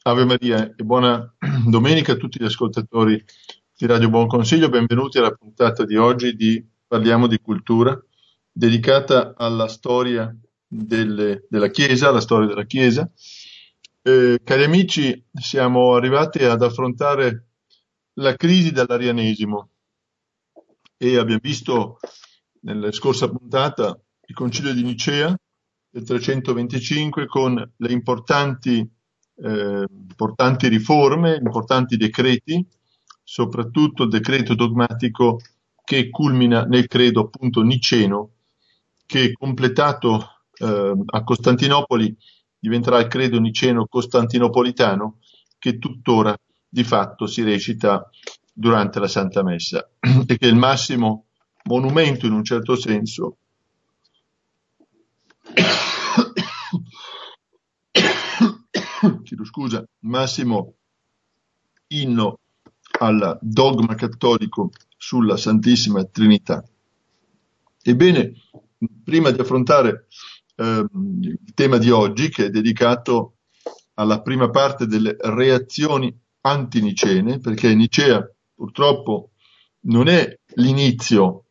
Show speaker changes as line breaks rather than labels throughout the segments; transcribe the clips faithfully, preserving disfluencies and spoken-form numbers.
Ave Maria e buona domenica a tutti gli ascoltatori di Radio Buon Consiglio. Benvenuti alla puntata di oggi di Parliamo di Cultura, dedicata alla storia delle- della Chiesa, alla storia della Chiesa. Eh, cari amici, siamo arrivati ad affrontare la crisi dell'arianesimo e abbiamo visto nella scorsa puntata il Concilio di Nicea del trecentoventicinque con le importanti, eh, importanti riforme, importanti decreti, soprattutto il decreto dogmatico che culmina nel credo appunto niceno, che completato eh, a Costantinopoli diventerà il credo niceno costantinopolitano, che tuttora di fatto si recita durante la Santa Messa e che è il massimo monumento in un certo senso chiedo scusa, massimo inno al dogma cattolico sulla Santissima Trinità. Ebbene, prima di affrontare eh, il tema di oggi, che è dedicato alla prima parte delle reazioni antinicene, perché Nicea purtroppo non è l'inizio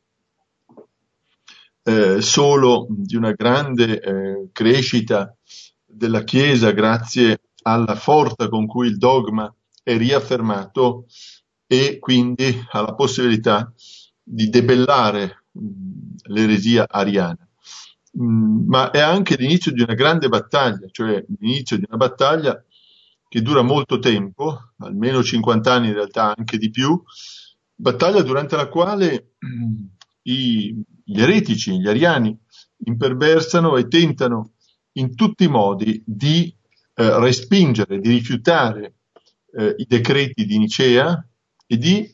eh, solo di una grande eh, crescita della Chiesa grazie alla forza con cui il dogma è riaffermato e quindi alla possibilità di debellare mh, l'eresia ariana. Mh, ma è anche l'inizio di una grande battaglia, cioè l'inizio di una battaglia che dura molto tempo, almeno cinquanta anni in realtà, anche di più, battaglia durante la quale mh, i, gli eretici, gli ariani, imperversano e tentano in tutti i modi di eh, respingere, di rifiutare eh, i decreti di Nicea e di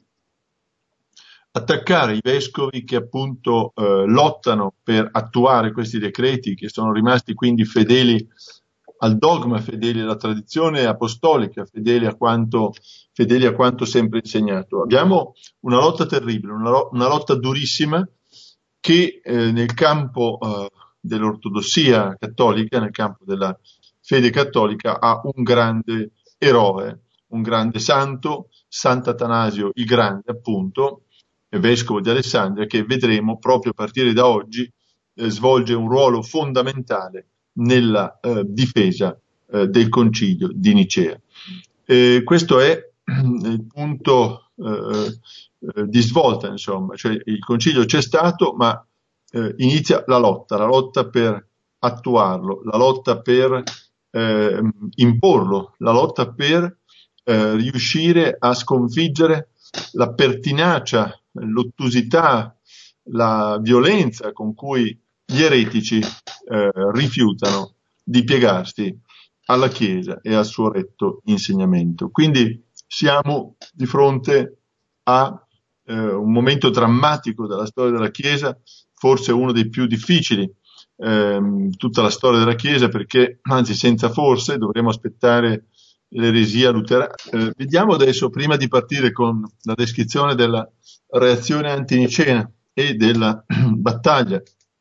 attaccare i vescovi che appunto eh, lottano per attuare questi decreti, che sono rimasti quindi fedeli al dogma, fedeli alla tradizione apostolica, fedeli a quanto, fedeli a quanto sempre insegnato. Abbiamo una lotta terribile, una, una lotta durissima che eh, nel campo eh, dell'ortodossia cattolica, nel campo della fede cattolica, ha un grande eroe, un grande santo, Sant'Atanasio il Grande, appunto, vescovo di Alessandria, che vedremo proprio a partire da oggi eh, svolge un ruolo fondamentale nella eh, difesa eh, del concilio di Nicea. Eh, questo è il punto eh, eh, di svolta, insomma, cioè il concilio c'è stato, ma eh, inizia la lotta, la lotta per attuarlo, la lotta per eh, imporlo, la lotta per eh, riuscire a sconfiggere la pertinacia, l'ottusità, la violenza con cui gli eretici eh, rifiutano di piegarsi alla Chiesa e al suo retto insegnamento. Quindi siamo di fronte a eh, un momento drammatico della storia della Chiesa, forse uno dei più difficili ehm, tutta la storia della Chiesa, perché, anzi senza forse, dovremo aspettare l'eresia luterana. Eh, vediamo adesso, prima di partire con la descrizione della reazione antinicena e della battaglia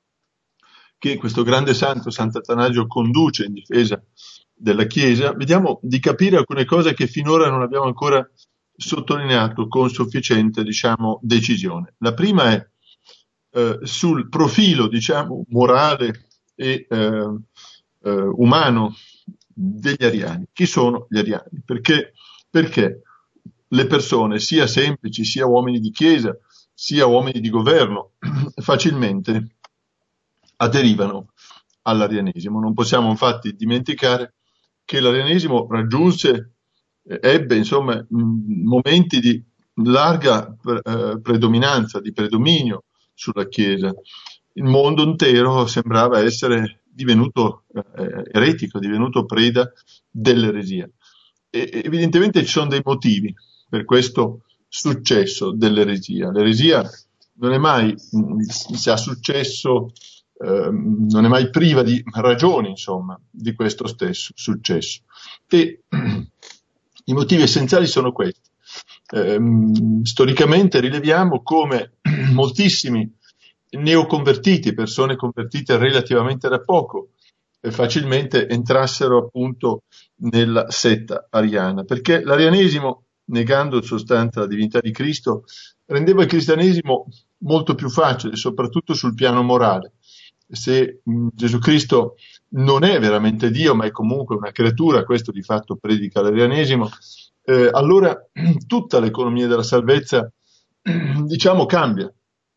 che questo grande santo, Sant'Atanasio, conduce in difesa della Chiesa, vediamo di capire alcune cose che finora non abbiamo ancora sottolineato con sufficiente, diciamo, decisione. La prima è eh, sul profilo, diciamo, morale e eh, eh, umano degli ariani. Chi sono gli ariani? Perché, perché le persone, sia semplici, sia uomini di chiesa, sia uomini di governo, facilmente aderivano all'arianesimo. Non possiamo infatti dimenticare che l'arianesimo raggiunse, eh, ebbe insomma mh, momenti di larga eh, predominanza, di predominio sulla Chiesa. Il mondo intero sembrava essere divenuto eh, eretico, divenuto preda dell'eresia. E, evidentemente ci sono dei motivi per questo successo dell'eresia. L'eresia non è mai, se ha successo, eh, non è mai priva di ragioni, insomma, di questo stesso successo. E i motivi essenziali sono questi. Eh, storicamente rileviamo come moltissimi neoconvertiti, persone convertite relativamente da poco, eh, facilmente entrassero appunto nella setta ariana, perché l'arianesimo, negando in sostanza la divinità di Cristo, rendeva il cristianesimo molto più facile, soprattutto sul piano morale. Se mh, Gesù Cristo non è veramente Dio, ma è comunque una creatura, questo di fatto predica l'arianesimo, eh, allora tutta l'economia della salvezza, diciamo, cambia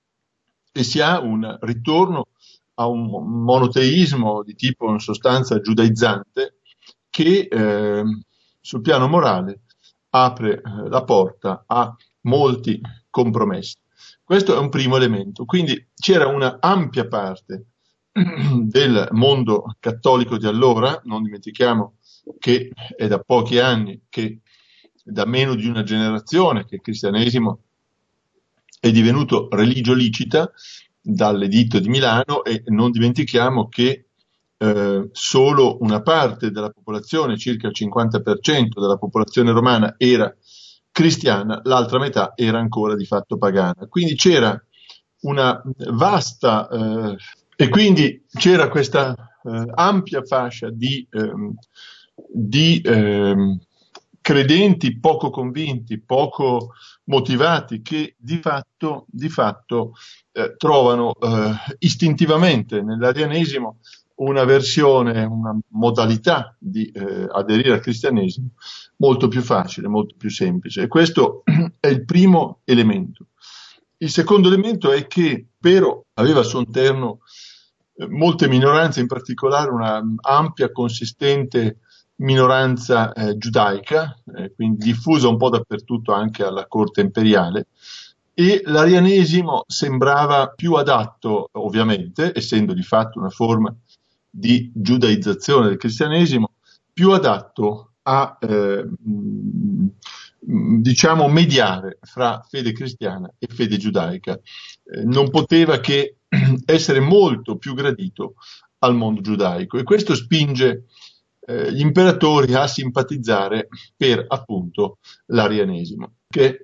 e si ha un ritorno a un monoteismo di tipo in sostanza giudaizzante che eh, sul piano morale apre eh, la porta a molti compromessi. Questo è un primo elemento. Quindi c'era una ampia parte del mondo cattolico di allora, non dimentichiamo che è da pochi anni, che da meno di una generazione, che il cristianesimo è divenuto religio licita dall'editto di Milano, e non dimentichiamo che eh, solo una parte della popolazione, circa il cinquanta per cento della popolazione romana, era cristiana, l'altra metà era ancora di fatto pagana. Quindi c'era una vasta eh, e quindi c'era questa eh, ampia fascia di, ehm, di ehm, credenti poco convinti, poco motivati, che di fatto, di fatto eh, trovano eh, istintivamente nell'arianesimo una versione, una modalità di eh, aderire al cristianesimo molto più facile, molto più semplice. E questo è il primo elemento. Il secondo elemento è che Pero aveva al suo interno eh, molte minoranze, in particolare una ampia, consistente minoranza eh, giudaica, eh, quindi diffusa un po' dappertutto anche alla corte imperiale, e l'arianesimo sembrava più adatto, ovviamente, essendo di fatto una forma di giudaizzazione del cristianesimo, più adatto a eh, diciamo mediare fra fede cristiana e fede giudaica. Eh, non poteva che essere molto più gradito al mondo giudaico, e questo spinge eh, gli imperatori a simpatizzare per appunto l'arianesimo, che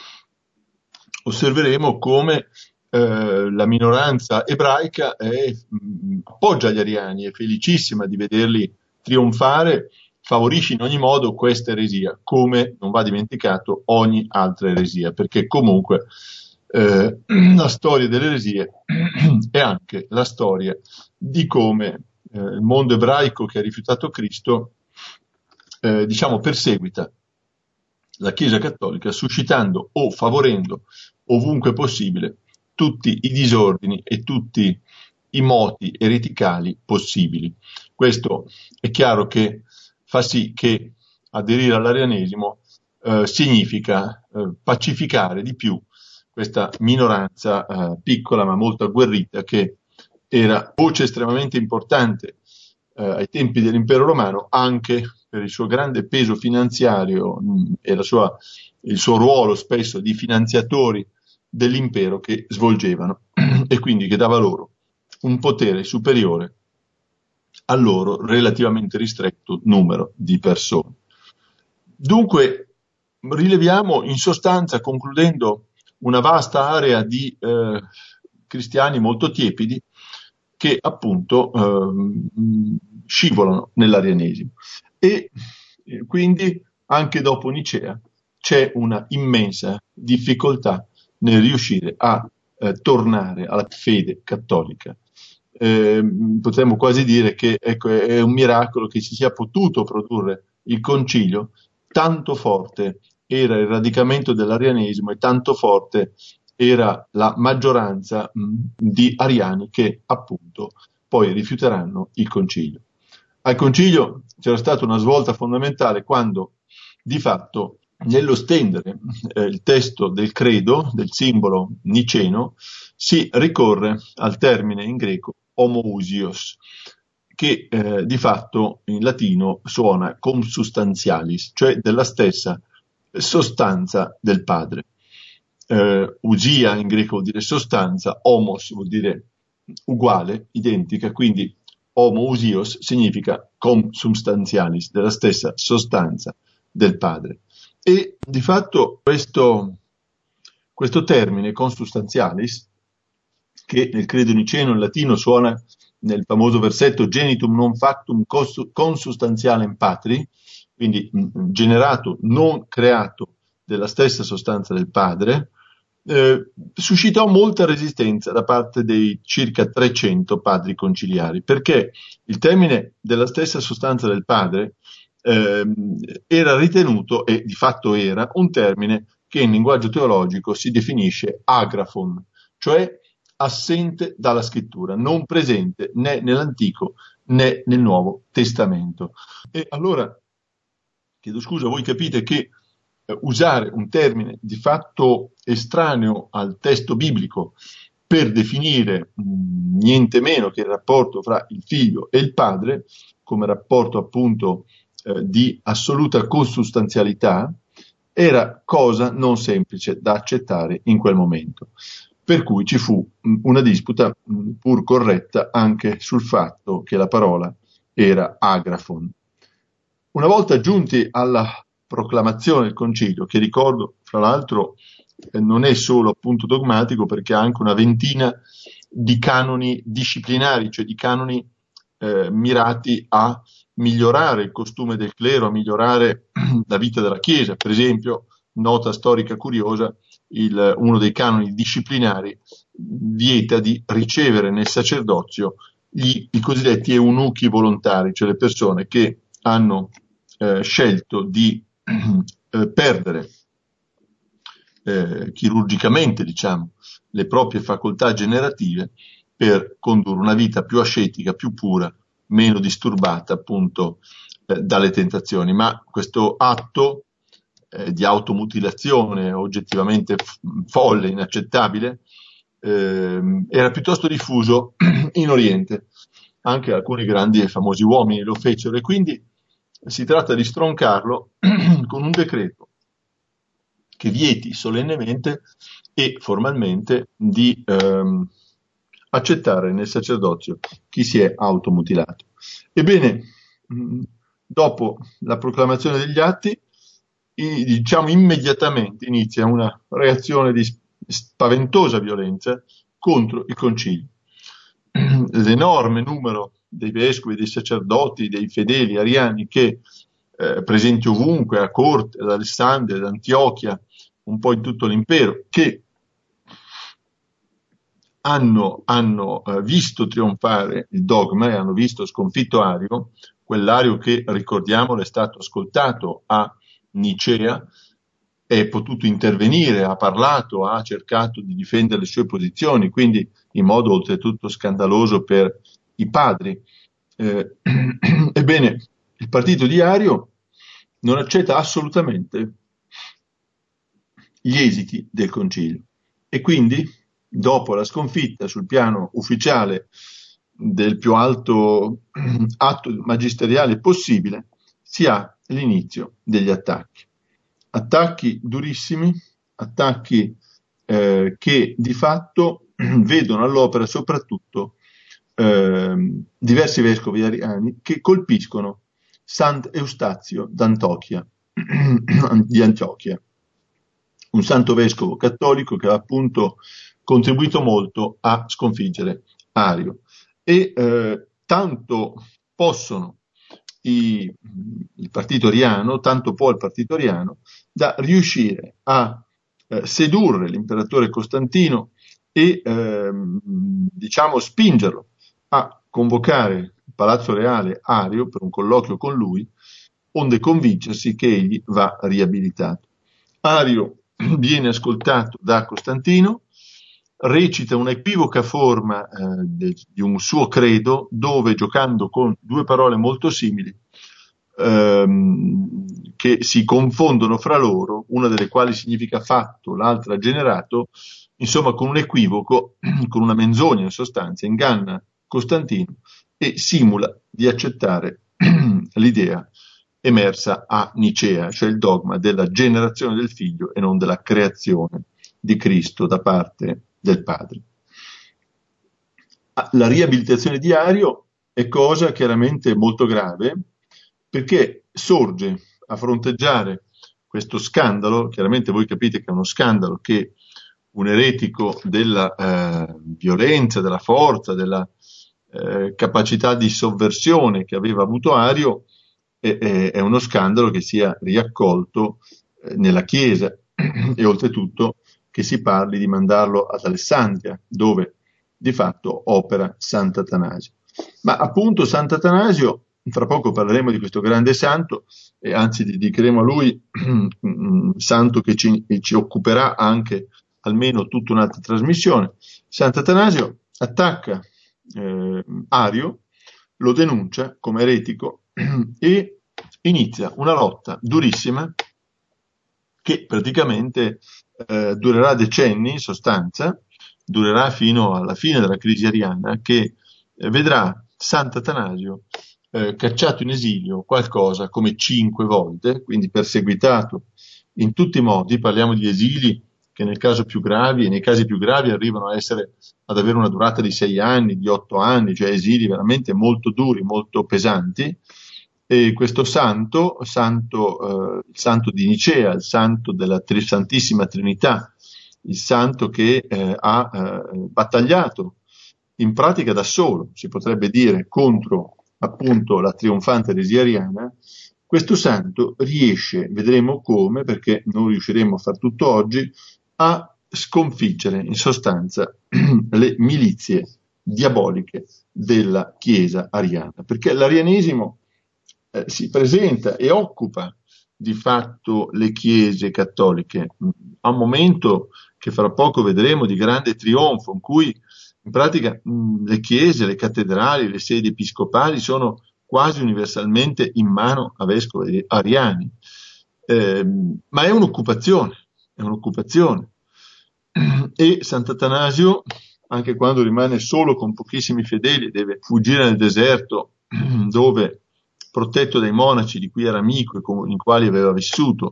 osserveremo come eh, la minoranza ebraica è, mh, appoggia gli ariani, è felicissima di vederli trionfare, favorisce in ogni modo questa eresia, come non va dimenticato ogni altra eresia, perché comunque eh, la storia delle eresie è anche la storia di come eh, il mondo ebraico che ha rifiutato Cristo, eh, diciamo, perseguita la Chiesa Cattolica, suscitando o favorendo ovunque possibile tutti i disordini e tutti i moti ereticali possibili. Questo è chiaro che fa sì che aderire all'arianesimo eh, significa eh, pacificare di più questa minoranza eh, piccola ma molto agguerrita, che era voce estremamente importante eh, ai tempi dell'impero romano, anche per il suo grande peso finanziario mh, e la sua, il suo ruolo spesso di finanziatori dell'impero che svolgevano, e quindi che dava loro un potere superiore al loro relativamente ristretto numero di persone. Dunque rileviamo in sostanza, concludendo, una vasta area di eh, cristiani molto tiepidi che appunto eh, scivolano nell'arianesimo, e eh, quindi anche dopo Nicea c'è una immensa difficoltà nel riuscire a eh, tornare alla fede cattolica. Eh, potremmo quasi dire che ecco, è un miracolo che si sia potuto produrre il concilio, tanto forte era il radicamento dell'arianesimo e tanto forte era la maggioranza mh, di ariani che appunto poi rifiuteranno il concilio. Al concilio c'era stata una svolta fondamentale quando di fatto nello stendere eh, il testo del credo, del simbolo niceno, si ricorre al termine in greco homoousios, che eh, di fatto in latino suona consubstantialis, cioè della stessa sostanza del padre. Eh, usia in greco vuol dire sostanza, homos vuol dire uguale, identica, quindi homoousios significa consubstantialis, della stessa sostanza del padre. E di fatto questo, questo termine consubstantialis, che nel credo niceno in latino suona nel famoso versetto genitum non factum consustantialem patri, quindi mh, generato, non creato della stessa sostanza del padre, eh, suscitò molta resistenza da parte dei circa trecento padri conciliari, perché il termine della stessa sostanza del padre eh, era ritenuto, e di fatto era, un termine che in linguaggio teologico si definisce agrafon, cioè assente dalla scrittura, non presente né nell'Antico né nel Nuovo Testamento. E allora, chiedo scusa, voi capite che eh, usare un termine di fatto estraneo al testo biblico per definire mh, niente meno che il rapporto fra il figlio e il padre, come rapporto appunto eh, di assoluta consustanzialità, era cosa non semplice da accettare in quel momento. Per cui ci fu una disputa pur corretta anche sul fatto che la parola era agrafon. Una volta giunti alla proclamazione del concilio, che ricordo fra l'altro eh, non è solo appunto dogmatico, perché ha anche una ventina di canoni disciplinari, cioè di canoni eh, mirati a migliorare il costume del clero, a migliorare la vita della Chiesa. Per esempio, nota storica curiosa, il, uno dei canoni disciplinari vieta di ricevere nel sacerdozio gli, i cosiddetti eunuchi volontari, cioè le persone che hanno eh, scelto di eh, perdere eh, chirurgicamente, diciamo, le proprie facoltà generative per condurre una vita più ascetica, più pura, meno disturbata appunto eh, dalle tentazioni. Ma questo atto eh, di automutilazione oggettivamente f- folle, inaccettabile, eh, era piuttosto diffuso in Oriente. Anche alcuni grandi e famosi uomini lo fecero, e quindi si tratta di stroncarlo con un decreto che vieti solennemente e formalmente di ehm, accettare nel sacerdozio chi si è automutilato. Ebbene, mh, dopo la proclamazione degli atti, i, diciamo immediatamente inizia una reazione di spaventosa violenza contro il concilio. L'enorme numero dei vescovi, dei sacerdoti, dei fedeli ariani che eh, presenti ovunque, a corte, ad Alessandria, ad Antiochia, un po' in tutto l'impero, che hanno, hanno eh, visto trionfare il dogma e hanno visto sconfitto Ario, quell'Ario che, ricordiamolo, è stato ascoltato a Nicea, è potuto intervenire, ha parlato, ha cercato di difendere le sue posizioni, quindi in modo oltretutto scandaloso per i padri. Eh, ebbene, il partito di Ario non accetta assolutamente gli esiti del concilio, e quindi, dopo la sconfitta sul piano ufficiale del più alto atto magisteriale possibile, si ha l'inizio degli attacchi. Attacchi durissimi, attacchi eh, che di fatto vedono all'opera soprattutto eh, diversi vescovi ariani che colpiscono Sant'Eustazio d'Antiochia, di Antiochia, un santo vescovo cattolico che ha appunto contribuito molto a sconfiggere Ario. E eh, tanto possono i, il partito ariano, tanto può il partito ariano, da riuscire a eh, sedurre l'imperatore Costantino e ehm, diciamo spingerlo a convocare il Palazzo Reale Ario per un colloquio con lui, onde convincersi che egli va riabilitato. Ario viene ascoltato da Costantino, recita un'equivoca forma eh, de, di un suo credo, dove, giocando con due parole molto simili ehm, che si confondono fra loro, una delle quali significa fatto, l'altra generato, insomma con un equivoco, con una menzogna in sostanza, inganna Costantino e simula di accettare l'idea emersa a Nicea, cioè il dogma della generazione del figlio e non della creazione di Cristo da parte del Padre. La riabilitazione di Ario è cosa chiaramente molto grave, perché sorge a fronteggiare questo scandalo. Chiaramente voi capite che è uno scandalo che un eretico della eh, violenza, della forza, della eh, capacità di sovversione che aveva avuto Ario, è, è, è uno scandalo che sia riaccolto eh, nella Chiesa e oltretutto che si parli di mandarlo ad Alessandria, dove di fatto opera Sant'Atanasio. Ma appunto Sant'Atanasio, fra poco parleremo di questo grande santo, e anzi dedicheremo a lui un santo che ci, che ci occuperà anche almeno tutta un'altra trasmissione. Sant'Atanasio attacca eh, Ario, lo denuncia come eretico e inizia una lotta durissima che praticamente eh, durerà decenni in sostanza, durerà fino alla fine della crisi ariana, che eh, vedrà Sant'Atanasio eh, cacciato in esilio qualcosa come cinque volte, quindi perseguitato in tutti i modi. Parliamo di esili che nel caso più gravi e nei casi più gravi arrivano a essere, ad avere una durata di sei anni, di otto anni, cioè esili veramente molto duri, molto pesanti. E questo santo, santo eh, il santo di Nicea, il santo della tri- Santissima Trinità, il santo che eh, ha eh, battagliato in pratica da solo, si potrebbe dire, contro appunto la trionfante eresia ariana, questo santo riesce, vedremo come, perché non riusciremo a far tutto oggi, a sconfiggere in sostanza le milizie diaboliche della Chiesa ariana, perché l'arianesimo eh, si presenta e occupa di fatto le chiese cattoliche a un momento che fra poco vedremo di grande trionfo, in cui in pratica mh, le chiese, le cattedrali, le sedi episcopali sono quasi universalmente in mano a vescovi ariani. Eh, ma è un'occupazione, è un'occupazione. E Sant'Atanasio, anche quando rimane solo con pochissimi fedeli, deve fuggire nel deserto, dove, protetto dai monaci di cui era amico e con i quali aveva vissuto,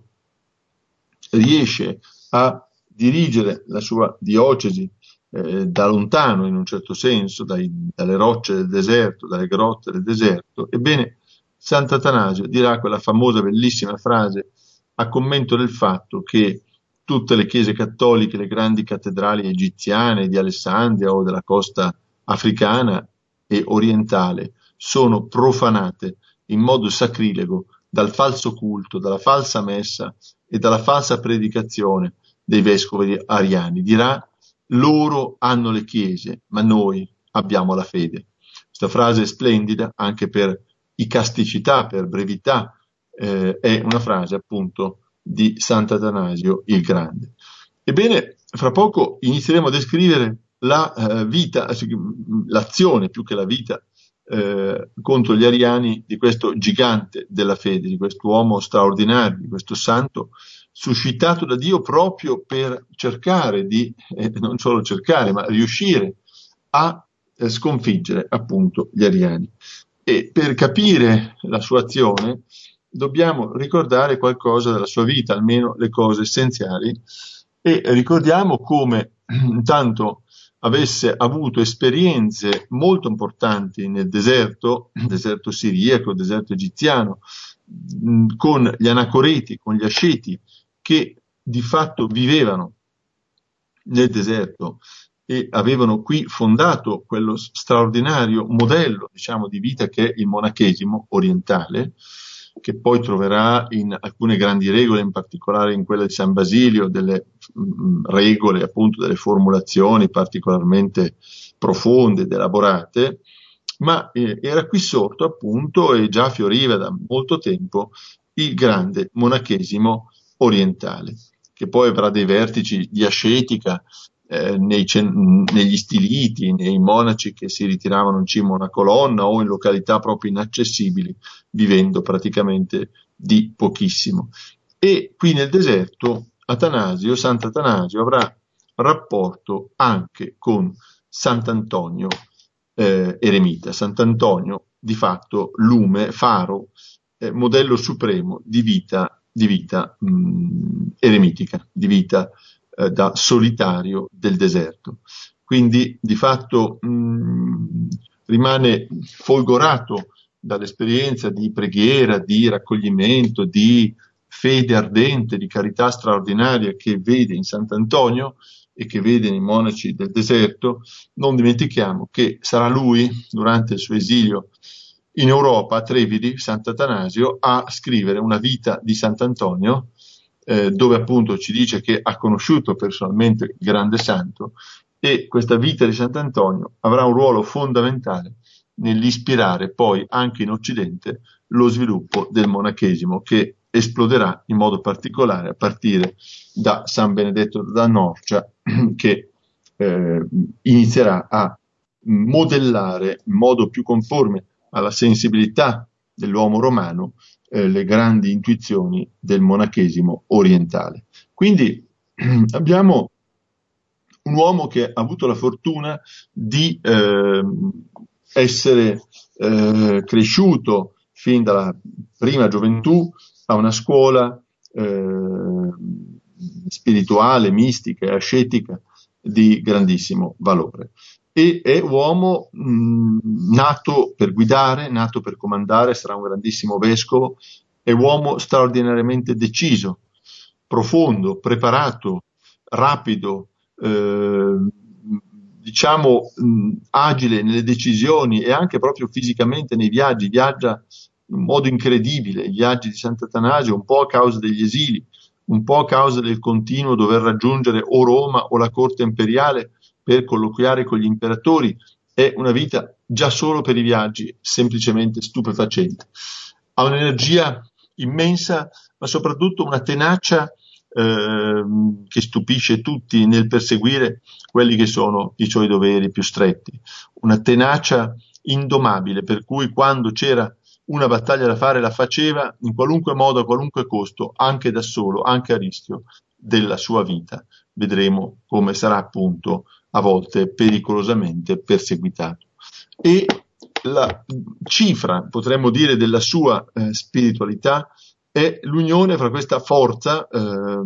riesce a dirigere la sua diocesi eh, da lontano, in un certo senso, dai, dalle rocce del deserto, dalle grotte del deserto. Ebbene, Sant'Atanasio dirà quella famosa, bellissima frase a commento del fatto che tutte le chiese cattoliche, le grandi cattedrali egiziane di Alessandria o della costa africana e orientale sono profanate in modo sacrilego dal falso culto, dalla falsa messa e dalla falsa predicazione dei vescovi ariani. Dirà: loro hanno le chiese, ma noi abbiamo la fede. Questa frase è splendida anche per icasticità, per brevità, eh, è una frase appunto di Sant'Atanasio il Grande. Ebbene, fra poco inizieremo a descrivere la eh, vita, l'azione più che la vita eh, contro gli ariani di questo gigante della fede, di quest'uomo straordinario, di questo santo suscitato da Dio proprio per cercare di, eh, non solo cercare, ma riuscire a eh, sconfiggere appunto gli ariani. E per capire la sua azione dobbiamo ricordare qualcosa della sua vita, almeno le cose essenziali, e ricordiamo come intanto avesse avuto esperienze molto importanti nel deserto, deserto siriaco, deserto egiziano, con gli anacoreti, con gli asceti, che di fatto vivevano nel deserto e avevano qui fondato quello straordinario modello, diciamo, di vita che è il monachesimo orientale, che poi troverà in alcune grandi regole, in particolare in quella di San Basilio, delle mh, regole, appunto, delle formulazioni particolarmente profonde ed elaborate, ma eh, era qui sorto appunto e già fioriva da molto tempo il grande monachesimo orientale, che poi avrà dei vertici di ascetica eh, nei, negli stiliti, nei monaci che si ritiravano in cima a una colonna o in località proprio inaccessibili, vivendo praticamente di pochissimo. E qui nel deserto Atanasio, Sant'Atanasio avrà rapporto anche con Sant'Antonio eh, eremita. Sant'Antonio di fatto lume, faro, eh, modello supremo di vita, di vita mh, eremitica, di vita eh, da solitario del deserto. Quindi di fatto mh, rimane folgorato dall'esperienza di preghiera, di raccoglimento, di fede ardente, di carità straordinaria che vede in Sant'Antonio, e che vede nei monaci del deserto, non dimentichiamo che sarà lui, durante il suo esilio in Europa, a Treviri, Sant'Atanasio, a scrivere una vita di Sant'Antonio, eh, dove appunto ci dice che ha conosciuto personalmente il grande santo, e questa vita di Sant'Antonio avrà un ruolo fondamentale nell'ispirare poi anche in Occidente lo sviluppo del monachesimo, che esploderà in modo particolare a partire da San Benedetto da Norcia, che eh, inizierà a modellare in modo più conforme alla sensibilità dell'uomo romano eh, le grandi intuizioni del monachesimo orientale. Quindi abbiamo un uomo che ha avuto la fortuna di eh, essere eh, cresciuto fin dalla prima gioventù a una scuola eh, spirituale, mistica e ascetica di grandissimo valore. E è uomo mh, nato per guidare, nato per comandare, sarà un grandissimo vescovo, è uomo straordinariamente deciso, profondo, preparato, rapido, eh, diciamo mh, agile nelle decisioni e anche proprio fisicamente nei viaggi, viaggia in modo incredibile, i viaggi di Sant'Atanasio, un po' a causa degli esili, un po' a causa del continuo dover raggiungere o Roma o la corte imperiale per colloquiare con gli imperatori. È una vita già solo per i viaggi semplicemente stupefacente. Ha un'energia immensa, ma soprattutto una tenacia eh, che stupisce tutti nel perseguire quelli che sono i suoi doveri più stretti. Una tenacia indomabile, per cui quando c'era una battaglia da fare la faceva in qualunque modo, a qualunque costo, anche da solo, anche a rischio della sua vita. Vedremo come sarà appunto a volte pericolosamente perseguitato. E la cifra, potremmo dire, della sua eh, spiritualità è l'unione fra questa forza, eh,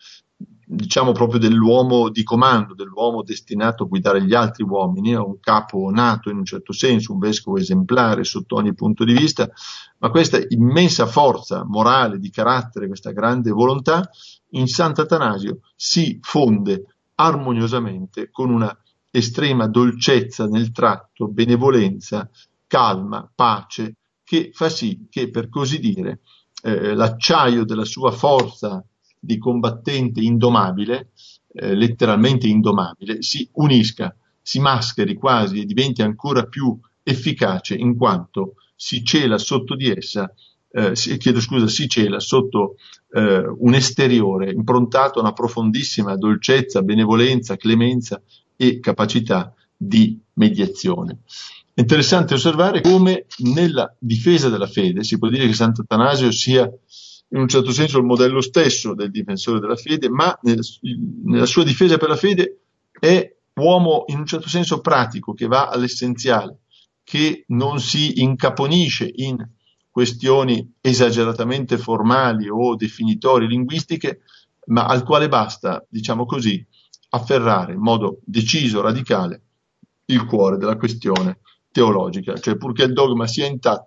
diciamo proprio dell'uomo di comando, dell'uomo destinato a guidare gli altri uomini, a un capo nato in un certo senso, un vescovo esemplare sotto ogni punto di vista, ma questa immensa forza morale, di carattere, questa grande volontà, in Sant'Atanasio si fonde armoniosamente con una estrema dolcezza nel tratto, benevolenza, calma, pace, che fa sì che, per così dire, eh, l'acciaio della sua forza di combattente indomabile, eh, letteralmente indomabile, si unisca, si mascheri quasi e diventi ancora più efficace in quanto si cela sotto di essa, eh, si, chiedo scusa, si cela sotto eh, un esteriore improntato a una profondissima dolcezza, benevolenza, clemenza e capacità di mediazione. È interessante osservare come nella difesa della fede, si può dire che Sant'Atanasio sia in un certo senso il modello stesso del difensore della fede, ma nel, nella sua difesa per la fede è uomo in un certo senso pratico, che va all'essenziale, che non si incaponisce in questioni esageratamente formali o definitorie linguistiche, ma al quale basta, diciamo così, afferrare in modo deciso, radicale, il cuore della questione teologica, cioè purché il dogma sia intatto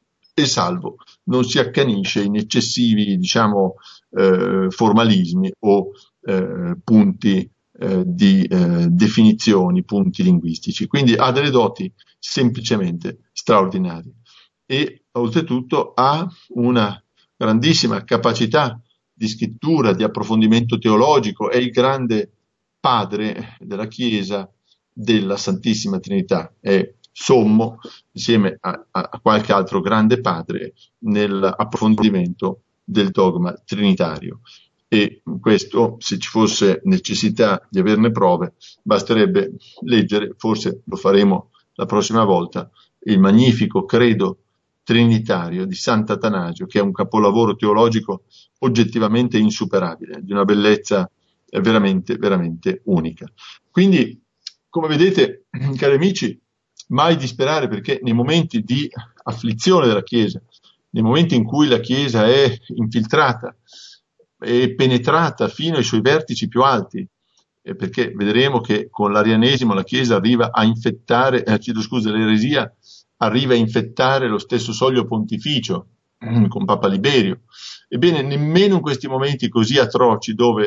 e salvo, non si accanisce in eccessivi, diciamo, eh, formalismi o eh, punti eh, di eh, definizioni, punti linguistici. Quindi ha delle doti semplicemente straordinarie e oltretutto ha una grandissima capacità di scrittura, di approfondimento teologico, è il grande padre della Chiesa della Santissima Trinità, è sommo insieme a, a qualche altro grande padre nell'approfondimento del dogma trinitario. E questo, se ci fosse necessità di averne prove, basterebbe leggere, forse lo faremo la prossima volta, il magnifico credo trinitario di Sant'Atanasio, che è un capolavoro teologico oggettivamente insuperabile, di una bellezza veramente, veramente unica. Quindi, come vedete, cari amici, mai disperare, perché nei momenti di afflizione della Chiesa, nei momenti in cui la Chiesa è infiltrata e penetrata fino ai suoi vertici più alti, eh, perché vedremo che con l'arianesimo la Chiesa arriva a infettare, eh, chiedo scusa, l'eresia arriva a infettare lo stesso soglio pontificio con Papa Liberio. Ebbene, nemmeno in questi momenti così atroci, dove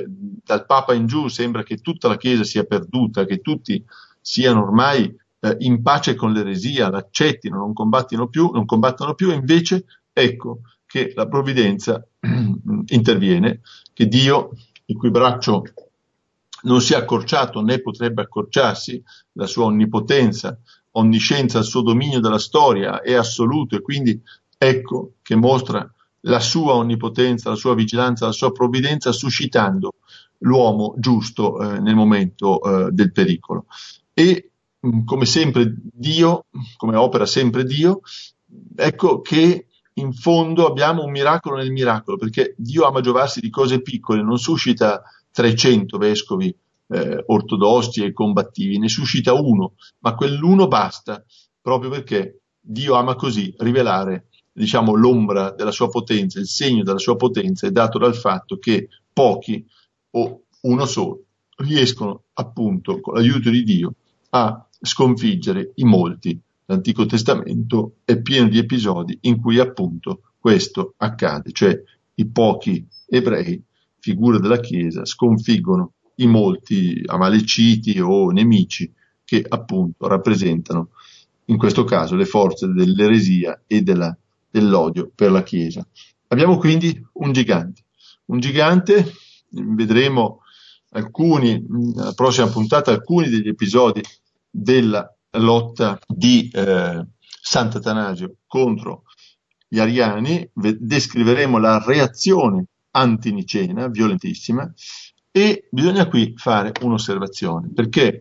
dal Papa in giù sembra che tutta la Chiesa sia perduta, che tutti siano ormai eh, in pace con l'eresia, l'accettino, non combattino più, non combattono più, e invece ecco che la provvidenza interviene, che Dio, il cui braccio non si è accorciato né potrebbe accorciarsi, la sua onnipotenza, onniscienza, il suo dominio della storia è assoluto, e quindi ecco che mostra la sua onnipotenza, la sua vigilanza, la sua provvidenza, suscitando l'uomo giusto eh, nel momento eh, del pericolo. E mh, come sempre Dio, come opera sempre Dio, ecco che in fondo abbiamo un miracolo nel miracolo, perché Dio ama giovarsi di cose piccole, non suscita trecento vescovi eh, ortodossi e combattivi, ne suscita uno, ma quell'uno basta, proprio perché Dio ama così rivelare, diciamo, l'ombra della sua potenza, il segno della sua potenza è dato dal fatto che pochi o uno solo riescono appunto con l'aiuto di Dio a sconfiggere i molti. L'Antico Testamento è pieno di episodi in cui appunto questo accade, cioè i pochi ebrei, figure della Chiesa, sconfiggono i molti amaleciti o nemici che appunto rappresentano in questo caso le forze dell'eresia e della, dell'odio per la Chiesa. Abbiamo quindi un gigante, un gigante, vedremo alcuni, nella prossima puntata, alcuni degli episodi della lotta di eh, Sant'Atanasio contro gli ariani, descriveremo la reazione antinicena, violentissima, e bisogna qui fare un'osservazione, perché,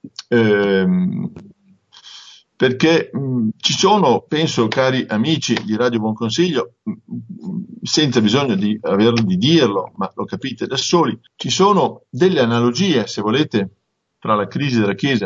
ehm, perché mh, ci sono, penso, cari amici di Radio Buon Consiglio, mh, senza bisogno di, aver, di dirlo, ma lo capite da soli, ci sono delle analogie, se volete, tra la crisi della Chiesa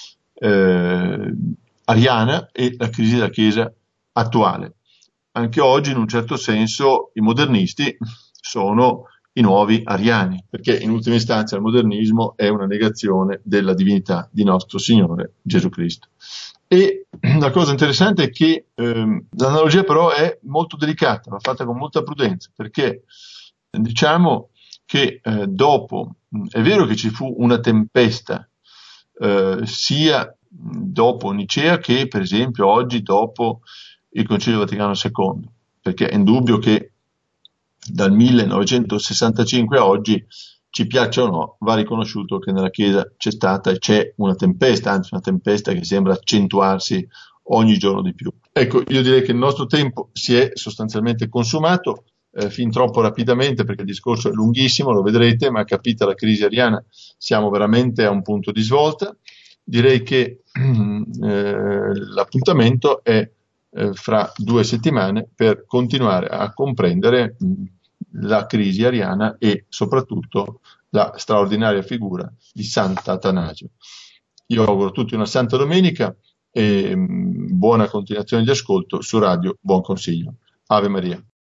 eh, ariana e la crisi della Chiesa attuale. Anche oggi, in un certo senso, i modernisti sono i nuovi ariani, perché in ultima istanza il modernismo è una negazione della divinità di nostro Signore Gesù Cristo. E la cosa interessante è che ehm, l'analogia però è molto delicata, va fatta con molta prudenza, perché diciamo che eh, dopo, è vero che ci fu una tempesta, eh, sia dopo Nicea che per esempio oggi dopo il Concilio Vaticano secondo, perché è indubbio che dal millenovecentosessantacinque a oggi, ci piaccia o no, va riconosciuto che nella Chiesa c'è stata e c'è una tempesta, anzi una tempesta che sembra accentuarsi ogni giorno di più. Ecco, io direi che il nostro tempo si è sostanzialmente consumato, eh, fin troppo rapidamente, perché il discorso è lunghissimo, lo vedrete, ma capita la crisi ariana, siamo veramente a un punto di svolta. Direi che eh, l'appuntamento è eh, fra due settimane per continuare a comprendere mh, la crisi ariana e soprattutto la straordinaria figura di Sant'Atanasio. Io auguro a tutti una santa domenica e mh, buona continuazione di ascolto su Radio Buon Consiglio. Ave Maria.